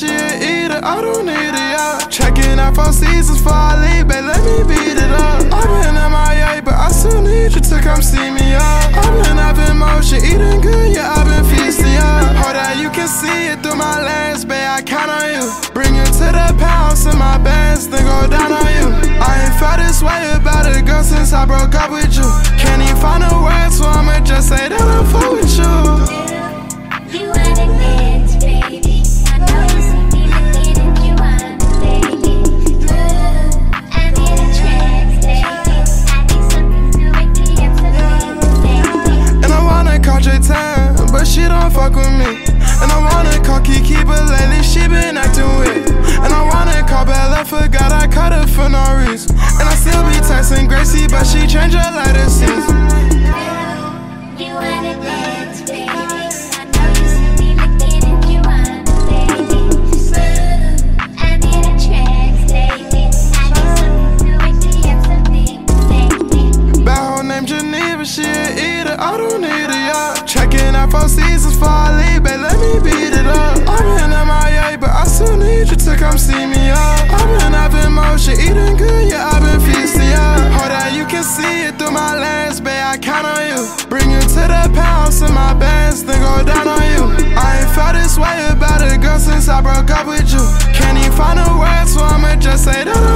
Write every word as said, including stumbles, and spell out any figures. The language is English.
she a eater, I don't need it, yeah. Checking out four seasons before I leave, babe, let me beat it up. I've been M I A, but I still need you to come see me, yeah. I've been up in motion, eating good, yeah, I've been feasting, yeah. Hold that, you can see it through my lens, babe, I count on you. Bring you to the pounds in my bands, then go down on you. I ain't felt this way about a girl since I broke up with you. Can't even find a word, so I'ma just say that I'm full with you. You are the dance, baby. I know you see me looking and you wanna take it. Ooh, I'm in a trance, baby. I need something to wake me up, something, baby. And I wanna call J ten, but she don't fuck with me. And I wanna call Kiki, but lately she been acting weird. And I wanna call Bella, forgot I cut her for no reason. And I still be texting Gracie, but she changed her letter season. You are the dance, baby. I know you see me looking and you wanna take it. Ooh, I'm in a trance, baby. I need something to wake me up, something, baby. Bad hoe named Geneva, she a eater, I don't need it, yeah. Checking out four seasons before I leave, babe, let me beat it up. I've been M I A, but I still need you to come see me, yeah. I've been up in motion, eating good, yeah, I've been feasting, yeah. Hold that, you can see it through my lens, babe, I count on you. Bring you to the pounds in my bands, then go down on you. I ain't felt this way about a girl since I broke up with you. Can't even find a word, so I'ma just say that